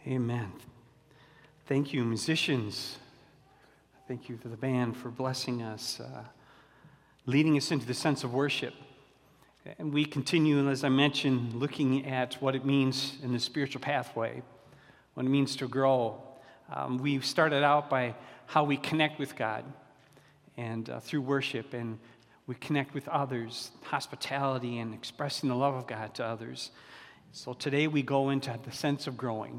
Amen. Thank you, musicians. Thank you to the band for blessing us, leading us into the sense of worship. And we continue, as I mentioned, looking at what it means in the spiritual pathway, what it means to grow. We started out by how we connect with God and through worship, and we connect with others, hospitality, and expressing the love of God to others. So today we go into the sense of growing.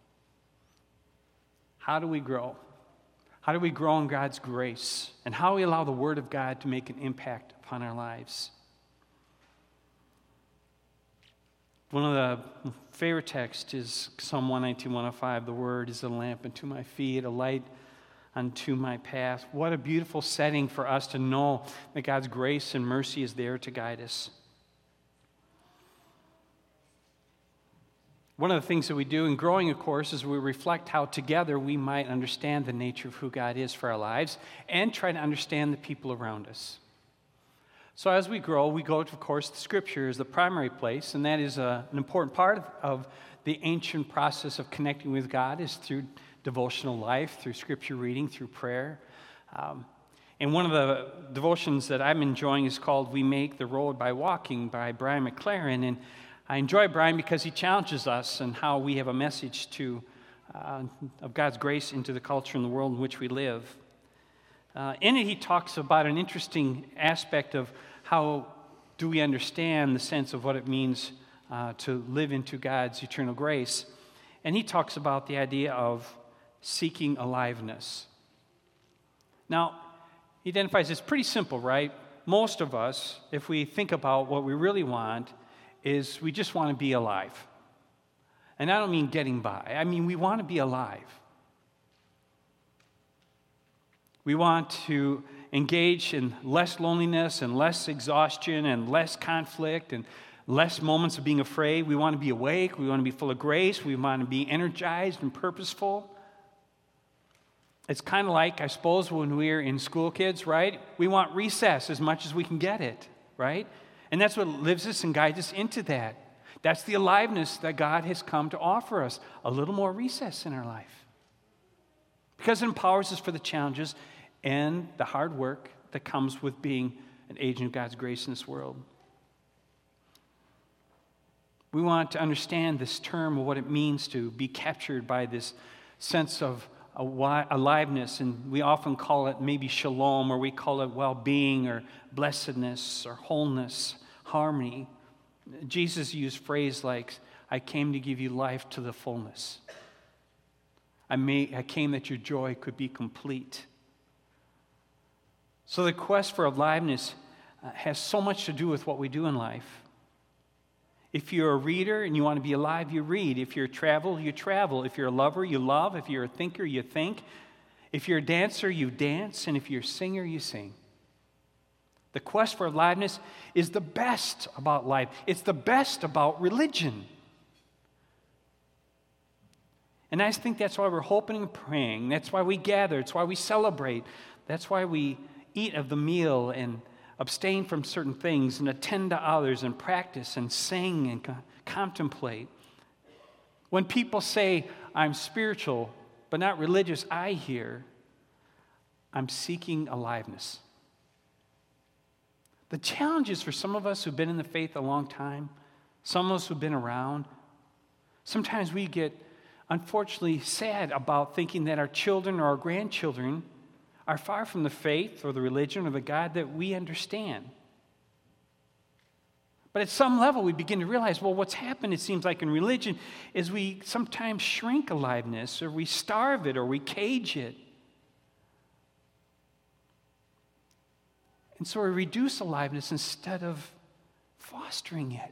How do we grow? How do we grow in God's grace? And how we allow the Word of God to make an impact upon our lives? One of the favorite texts is Psalm 119, 105. The Word is a lamp unto my feet, a light unto my path. What a beautiful setting for us to know that God's grace and mercy is there to guide us. One of the things that we do in growing, of course, is we reflect how together we might understand the nature of who God is for our lives and try to understand the people around us. So as we grow, we go to, of course, the Scripture is the primary place, and that is an important part of the ancient process of connecting with God is through devotional life, through Scripture reading, through prayer. And one of the devotions that I'm enjoying is called We Make the Road by Walking by Brian McLaren, and I enjoy Brian because he challenges us and how we have a message of God's grace into the culture and the world in which we live. In it, he talks about an interesting aspect of how do we understand the sense of what it means to live into God's eternal grace. And he talks about the idea of seeking aliveness. Now, he identifies it's pretty simple, right? Most of us, if we think about what we really want, is we just want to be alive. And I don't mean getting by. I mean we want to be alive. We want to engage in less loneliness and less exhaustion and less conflict and less moments of being afraid. We want to be awake. We want to be full of grace. We want to be energized and purposeful. It's kind of like, I suppose, when we're in school, kids, right? We want recess as much as we can get it, right? And that's what lives us and guides us into that. That's the aliveness that God has come to offer us, a little more recess in our life. Because it empowers us for the challenges and the hard work that comes with being an agent of God's grace in this world. We want to understand this term of what it means to be captured by this sense of aliveness, and we often call it maybe shalom, or we call it well-being, or blessedness, or wholeness, harmony. Jesus used phrase like, I came to give you life to the fullness. I came that your joy could be complete. So the quest for aliveness has so much to do with what we do in life. If you're a reader and you want to be alive, you read. If you're a traveler, you travel. If you're a lover, you love. If you're a thinker, you think. If you're a dancer, you dance. And if you're a singer, you sing. The quest for aliveness is the best about life. It's the best about religion. And I think that's why we're hoping and praying. That's why we gather. It's why we celebrate. That's why we eat of the meal and abstain from certain things and attend to others and practice and sing and contemplate. When people say, I'm spiritual but not religious, I hear, I'm seeking aliveness. The challenge is for some of us who've been in the faith a long time, some of us who've been around, sometimes we get unfortunately sad about thinking that our children or our grandchildren are far from the faith or the religion or the God that we understand. But at some level, we begin to realize, well, what's happened, it seems like in religion, is we sometimes shrink aliveness, or we starve it, or we cage it. And so we reduce aliveness instead of fostering it.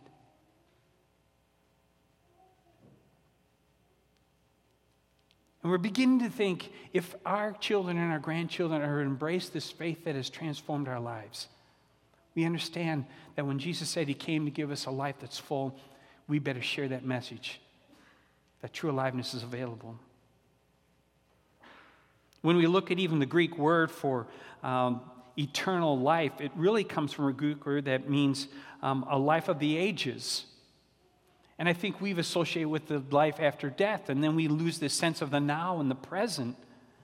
And we're beginning to think if our children and our grandchildren are to embrace this faith that has transformed our lives, we understand that when Jesus said he came to give us a life that's full, we better share that message, that true aliveness is available. When we look at even the Greek word for eternal life, it really comes from a Greek word that means a life of the ages. And I think we've associated with the life after death, and then we lose this sense of the now and the present.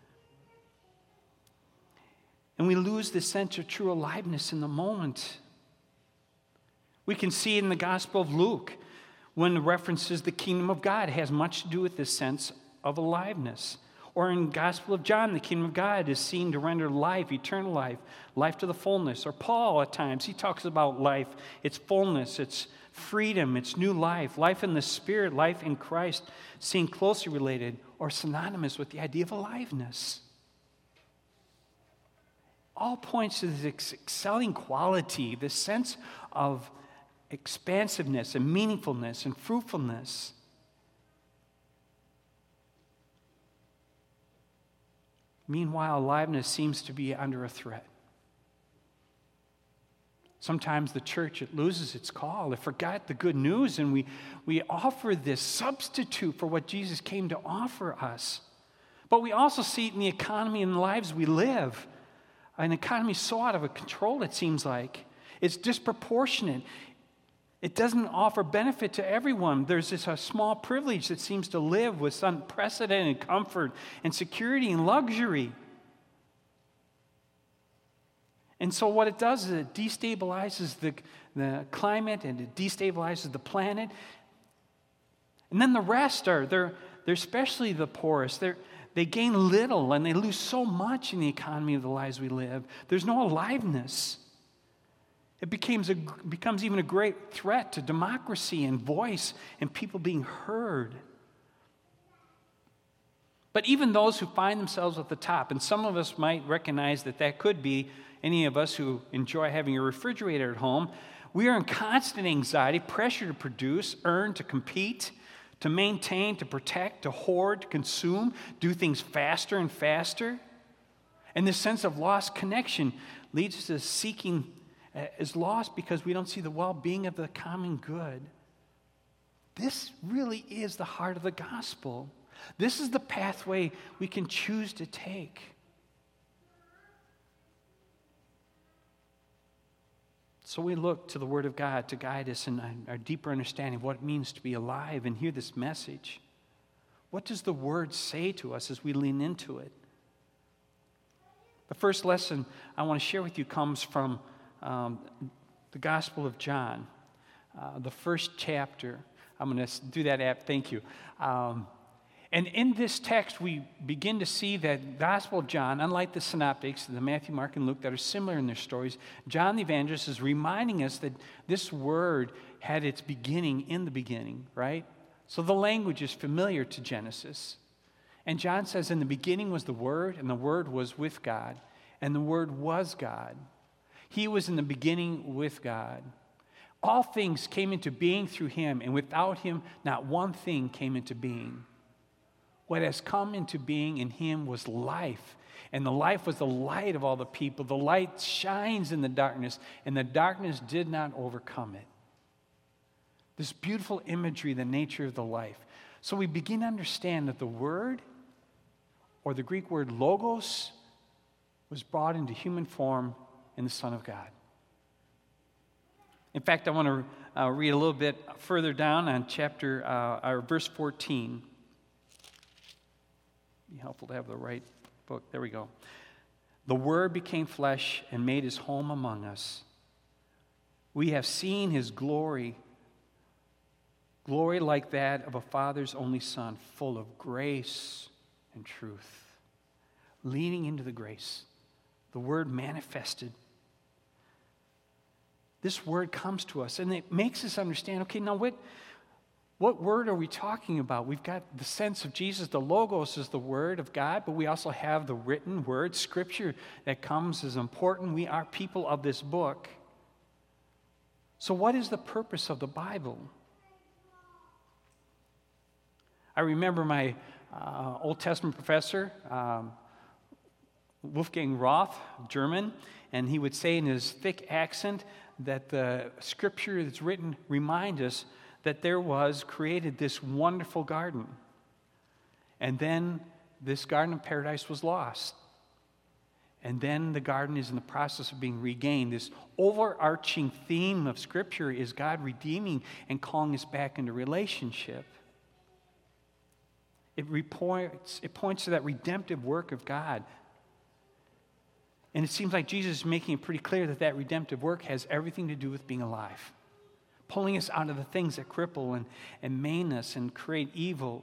And we lose this sense of true aliveness in the moment. We can see in the Gospel of Luke, when it references the kingdom of God, it has much to do with this sense of aliveness. Or in the Gospel of John, the kingdom of God is seen to render life, eternal life, life to the fullness. Or Paul, at times, he talks about life, its fullness, its freedom, its new life, life in the Spirit, life in Christ, seen closely related or synonymous with the idea of aliveness. All points to this excelling quality, this sense of expansiveness and meaningfulness and fruitfulness. Meanwhile, aliveness seems to be under a threat. Sometimes the church, it loses its call. It forgot the good news, and we offer this substitute for what Jesus came to offer us. But we also see it in the economy and the lives we live. An economy so out of control, it seems like. It's disproportionate. It doesn't offer benefit to everyone. There's this small privilege that seems to live with unprecedented comfort and security and luxury. And so what it does is it destabilizes the climate, and it destabilizes the planet. And then the rest they're especially the poorest. They gain little and they lose so much in the economy of the lives we live. There's no aliveness. It becomes even a great threat to democracy and voice and people being heard. But even those who find themselves at the top, and some of us might recognize that could be any of us who enjoy having a refrigerator at home, we are in constant anxiety, pressure to produce, earn, to compete, to maintain, to protect, to hoard, to consume, do things faster and faster. And this sense of lost connection leads us to seeking is lost because we don't see the well-being of the common good. This really is the heart of the gospel. This is the pathway we can choose to take. So we look to the Word of God to guide us in our deeper understanding of what it means to be alive and hear this message. What does the Word say to us as we lean into it? The first lesson I want to share with you comes from the Gospel of John, the first chapter. I'm going to do that thank you. And in this text, we begin to see that Gospel of John, unlike the synoptics, the Matthew, Mark, and Luke that are similar in their stories, John the Evangelist is reminding us that this word had its beginning in the beginning, right? So the language is familiar to Genesis. And John says, in the beginning was the Word, and the Word was with God, and the Word was God. He was in the beginning with God. All things came into being through him, and without him, not one thing came into being. What has come into being in him was life, and the life was the light of all the people. The light shines in the darkness, and the darkness did not overcome it. This beautiful imagery, the nature of the life. So we begin to understand that the Word, or the Greek word logos, was brought into human form in the Son of God. In fact, I want to read a little bit further down on verse 14. Be helpful to have the right book. There we go. The Word became flesh and made his home among us. We have seen his glory, glory like that of a father's only Son, full of grace and truth. Leaning into the grace, the Word manifested. This Word comes to us, and it makes us understand, okay, now what Word are we talking about? We've got the sense of Jesus. The Logos is the Word of God, but we also have the written Word, Scripture, that comes as important. We are people of this book. So what is the purpose of the Bible? I remember my Old Testament professor, Wolfgang Roth, German, and he would say in his thick accent that the Scripture that's written remind us that there was created this wonderful garden. And then this garden of paradise was lost. And then the garden is in the process of being regained. This overarching theme of Scripture is God redeeming and calling us back into relationship. It points to that redemptive work of God. And it seems like Jesus is making it pretty clear that that redemptive work has everything to do with being alive, pulling us out of the things that cripple and maim us and create evil.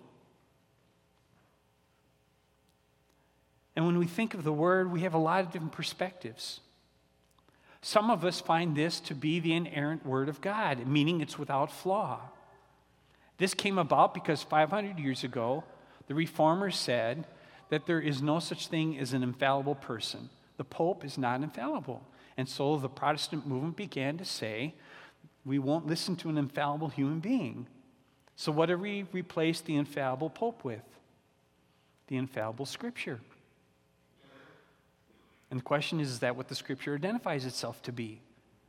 And when we think of the Word, we have a lot of different perspectives. Some of us find this to be the inerrant Word of God, meaning it's without flaw. This came about because 500 years ago, the Reformers said that there is no such thing as an infallible person. The Pope is not infallible. And so the Protestant movement began to say, we won't listen to an infallible human being. So what do we replace the infallible Pope with? The infallible Scripture. And the question is that what the Scripture identifies itself to be?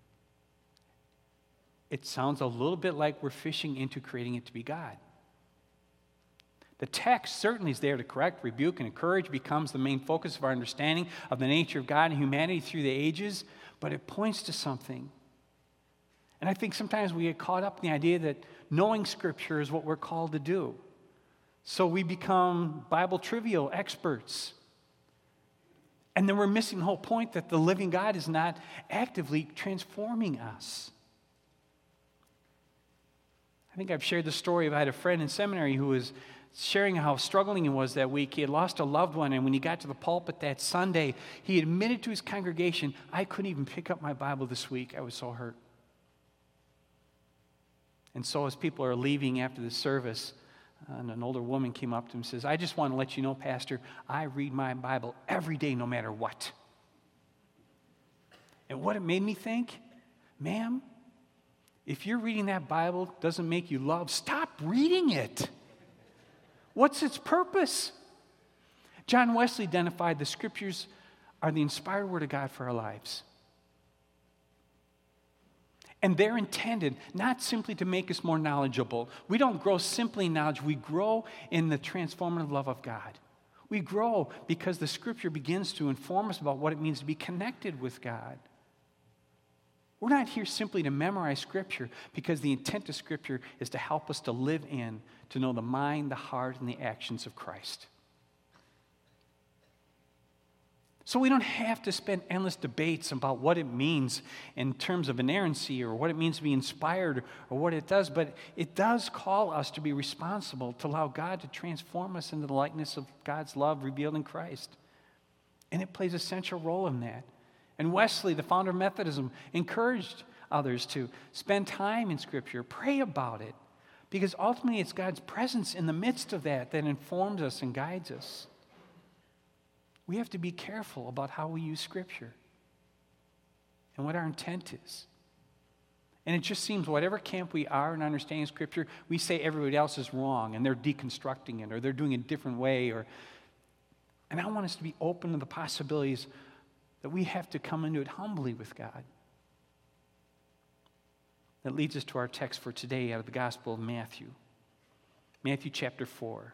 It sounds a little bit like we're fishing into creating it to be God. The text certainly is there to correct, rebuke, and encourage, becomes the main focus of our understanding of the nature of God and humanity through the ages, but it points to something. And I think sometimes we get caught up in the idea that knowing Scripture is what we're called to do. So we become Bible trivial experts. And then we're missing the whole point that the living God is not actively transforming us. I think I've shared the story. I had a friend in seminary who was sharing how struggling he was that week. He had lost a loved one, and when he got to the pulpit that Sunday, he admitted to his congregation, I couldn't even pick up my Bible this week. I was so hurt. And so as people are leaving after the service, and an older woman came up to him and says, I just want to let you know, Pastor, I read my Bible every day no matter what. And what it made me think, ma'am, if you're reading that Bible doesn't make you love, stop reading it. What's its purpose? John Wesley identified the Scriptures are the inspired Word of God for our lives. And they're intended not simply to make us more knowledgeable. We don't grow simply in knowledge. We grow in the transformative love of God. We grow because the Scripture begins to inform us about what it means to be connected with God. We're not here simply to memorize Scripture because the intent of Scripture is to help us to live in, to know the mind, the heart, and the actions of Christ. So we don't have to spend endless debates about what it means in terms of inerrancy or what it means to be inspired or what it does, but it does call us to be responsible to allow God to transform us into the likeness of God's love revealed in Christ. And it plays a central role in that. And Wesley, the founder of Methodism, encouraged others to spend time in Scripture, pray about it, because ultimately it's God's presence in the midst of that that informs us and guides us. We have to be careful about how we use Scripture and what our intent is. And it just seems whatever camp we are in understanding Scripture, we say everybody else is wrong and they're deconstructing it or they're doing it a different way. And I want us to be open to the possibilities that we have to come into it humbly with God. That leads us to our text for today out of the Gospel of Matthew. Matthew chapter 4.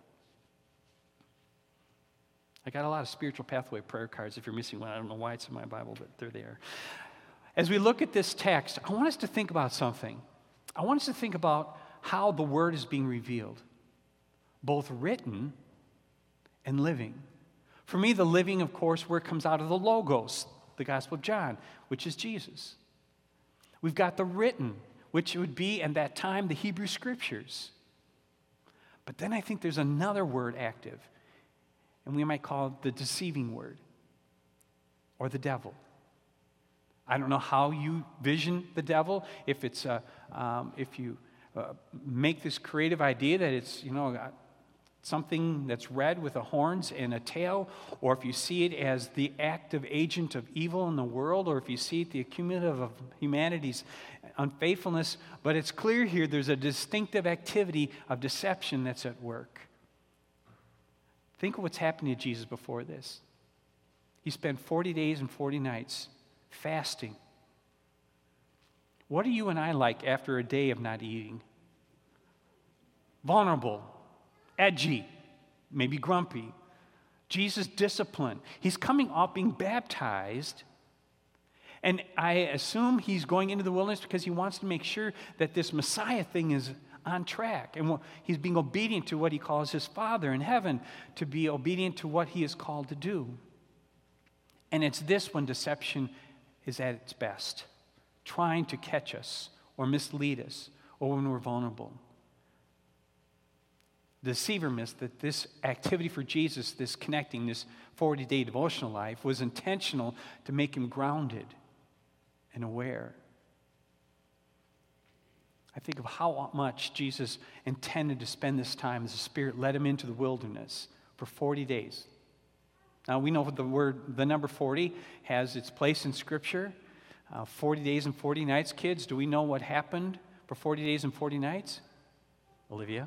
I got a lot of spiritual pathway prayer cards. If you're missing one, I don't know why it's in my Bible, but they're there. As we look at this text, I want us to think about something. I want us to think about how the Word is being revealed, both written and living. For me, the living, of course, where it comes out of the Logos, the Gospel of John, which is Jesus. We've got the written, which would be, at that time, the Hebrew Scriptures. But then I think there's another word active, and we might call it the deceiving word, or the devil. I don't know how you vision the devil, if it's if you make this creative idea that it's, something that's red with horns and a tail, or if you see it as the active agent of evil in the world, or if you see it the accumulative of humanity's unfaithfulness. But it's clear here there's a distinctive activity of deception that's at work. Think of what's happening to Jesus before this. He spent 40 days and 40 nights fasting. What are you and I like after a day of not eating? Vulnerable, edgy, maybe grumpy, Jesus' discipline. He's coming off being baptized, and I assume he's going into the wilderness because he wants to make sure that this Messiah thing is on track. And he's being obedient to what he calls his Father in heaven, to be obedient to what he is called to do. And it's this when deception is at its best, trying to catch us or mislead us or when we're vulnerable. The deceiver missed that this activity for Jesus, this connecting, this 40-day devotional life, was intentional to make him grounded and aware. I think of how much Jesus intended to spend this time as the Spirit led him into the wilderness for 40 days. Now, we know the number 40 has its place in Scripture. 40 days and 40 nights. Kids, do we know what happened for 40 days and 40 nights? Olivia?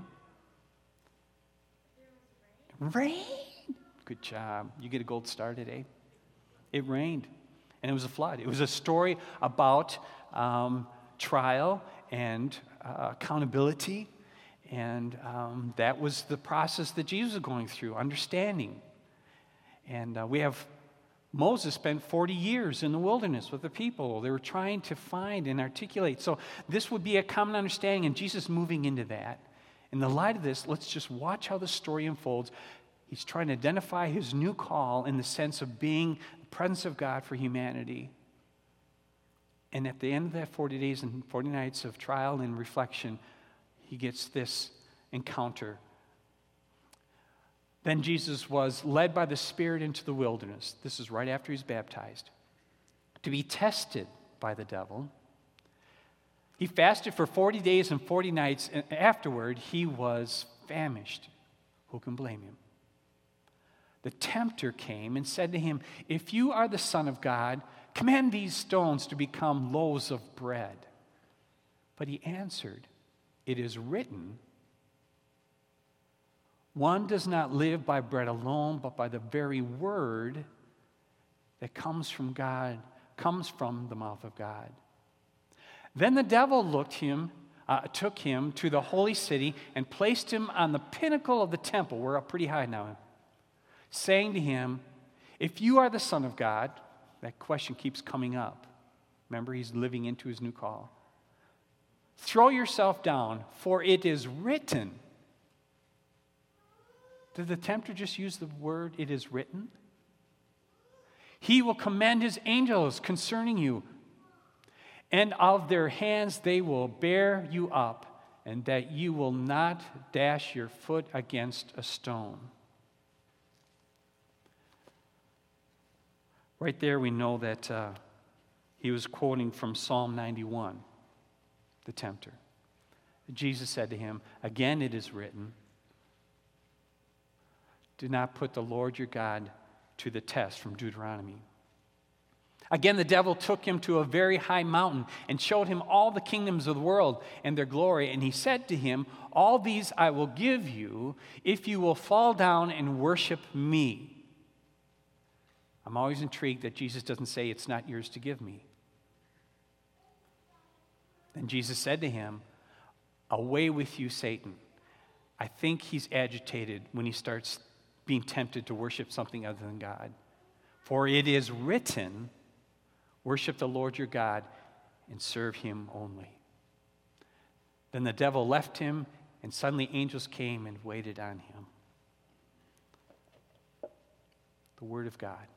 Rain. Good job. You get a gold star today. It rained, and it was a flood. It was a story about trial and accountability, and that was the process that Jesus was going through, understanding. And we have Moses spent 40 years in the wilderness with the people. They were trying to find and articulate. So this would be a common understanding, and Jesus moving into that. In the light of this, let's just watch how the story unfolds. He's trying to identify his new call in the sense of being the presence of God for humanity. And at the end of that 40 days and 40 nights of trial and reflection, he gets this encounter. Then Jesus was led by the Spirit into the wilderness. This is right after he's baptized. To be tested by the devil. He fasted for 40 days and 40 nights, and afterward he was famished. Who can blame him? The tempter came and said to him, "If you are the Son of God, command these stones to become loaves of bread." But he answered, "It is written, one does not live by bread alone, but by the very word that comes from God, comes from the mouth of God." Then the devil took him to the holy city and placed him on the pinnacle of the temple. We're up pretty high now. Saying to him, "If you are the Son of God," that question keeps coming up. Remember, he's living into his new call. "Throw yourself down, for it is written." Did the tempter just use the word, "it is written"? "He will command his angels concerning you, and of their hands they will bear you up, and that you will not dash your foot against a stone." Right there we know that he was quoting from Psalm 91, the tempter. Jesus said to him, "Again it is written, do not put the Lord your God to the test," from Deuteronomy. Again, the devil took him to a very high mountain and showed him all the kingdoms of the world and their glory. And he said to him, "All these I will give you if you will fall down and worship me." I'm always intrigued that Jesus doesn't say, "It's not yours to give me." Then Jesus said to him, "Away with you, Satan." I think he's agitated when he starts being tempted to worship something other than God. "For it is written, worship the Lord your God and serve him only." Then the devil left him, and suddenly angels came and waited on him. The Word of God.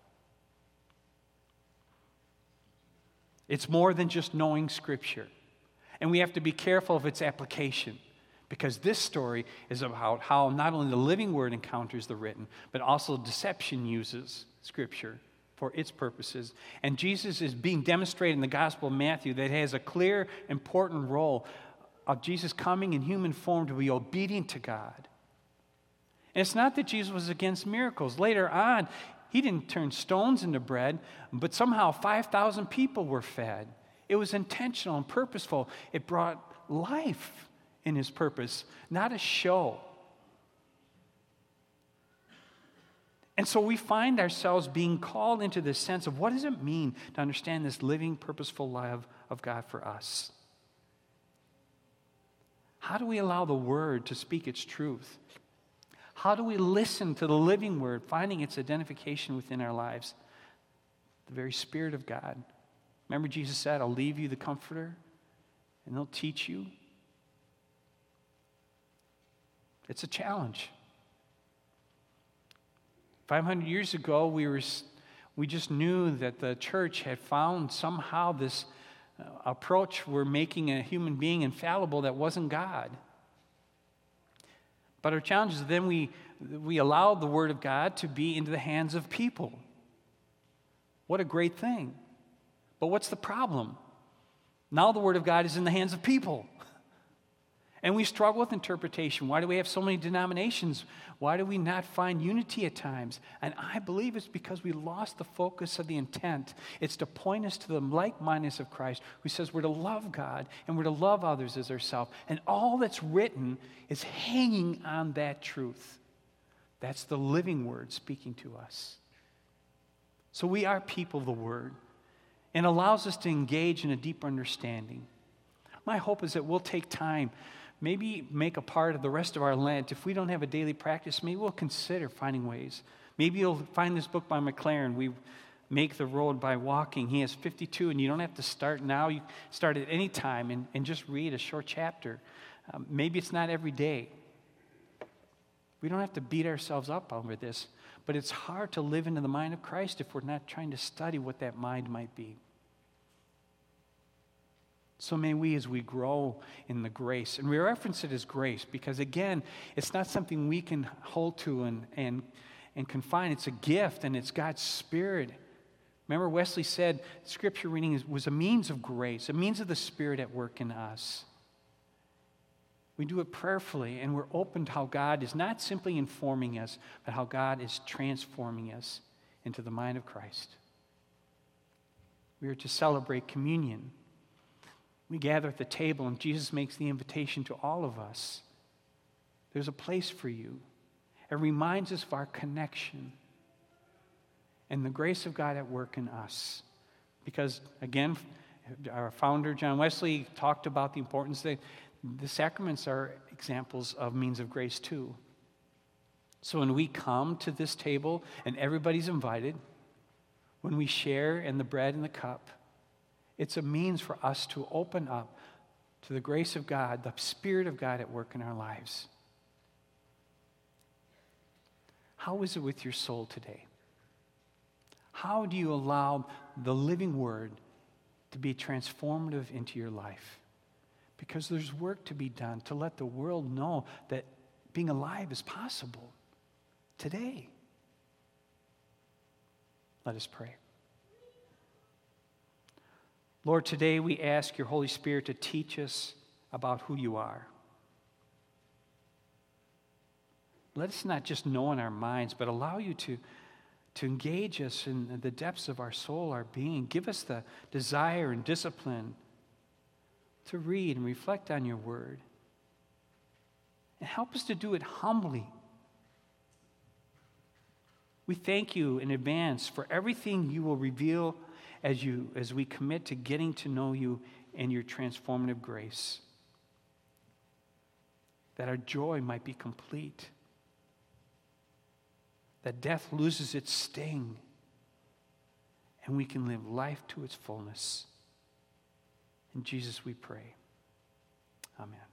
It's more than just knowing Scripture. And we have to be careful of its application, because this story is about how not only the living Word encounters the written, but also deception uses Scripture for its purposes. And Jesus is being demonstrated in the Gospel of Matthew that has a clear, important role of Jesus coming in human form to be obedient to God. And it's not that Jesus was against miracles. Later on, he didn't turn stones into bread, but somehow 5,000 people were fed. It was intentional and purposeful. It brought life in his purpose, not a show. And so we find ourselves being called into this sense of what does it mean to understand this living, purposeful love of God for us? How do we allow the Word to speak its truth? How do we listen to the living word, finding its identification within our lives? The very Spirit of God. Remember Jesus said, I'll leave you the Comforter, and He'll teach you. It's a challenge. 500 years ago, we just knew that the church had found somehow this approach where making a human being infallible that wasn't God. But our challenge is then we allowed the Word of God to be into the hands of people. What a great thing. But what's the problem? Now the Word of God is in the hands of people. And we struggle with interpretation. Why do we have so many denominations? Why do we not find unity at times? And I believe it's because we lost the focus of the intent. It's to point us to the like-mindedness of Christ, who says we're to love God and we're to love others as ourselves. And all that's written is hanging on that truth. That's the living Word speaking to us. So we are people of the Word, and allows us to engage in a deeper understanding. My hope is that we'll take time, maybe make a part of the rest of our Lent. If we don't have a daily practice, maybe we'll consider finding ways. Maybe you'll find this book by McLaren, We Make the Road by Walking. He has 52, and you don't have to start now. You start at any time and just read a short chapter. Maybe it's not every day. We don't have to beat ourselves up over this, but it's hard to live into the mind of Christ if we're not trying to study what that mind might be. So may we, as we grow in the grace, and we reference it as grace because, again, it's not something we can hold to and confine. It's a gift, and it's God's Spirit. Remember, Wesley said Scripture reading was a means of grace, a means of the Spirit at work in us. We do it prayerfully, and we're open to how God is not simply informing us, but how God is transforming us into the mind of Christ. We are to celebrate communion. We gather at the table, and Jesus makes the invitation to all of us. There's a place for you. It reminds us of our connection and the grace of God at work in us. Because, again, our founder, John Wesley, talked about the importance that the sacraments are examples of means of grace too. So when we come to this table and everybody's invited, when we share in the bread and the cup, it's a means for us to open up to the grace of God, the Spirit of God at work in our lives. How is it with your soul today? How do you allow the living Word to be transformative into your life? Because there's work to be done to let the world know that being alive is possible today. Let us pray. Lord, today we ask your Holy Spirit to teach us about who you are. Let us not just know in our minds, but allow you to engage us in the depths of our soul, our being. Give us the desire and discipline to read and reflect on your word. And help us to do it humbly. We thank you in advance for everything you will reveal as we commit to getting to know you and your transformative grace. That our joy might be complete. That death loses its sting. And we can live life to its fullness. In Jesus we pray. Amen.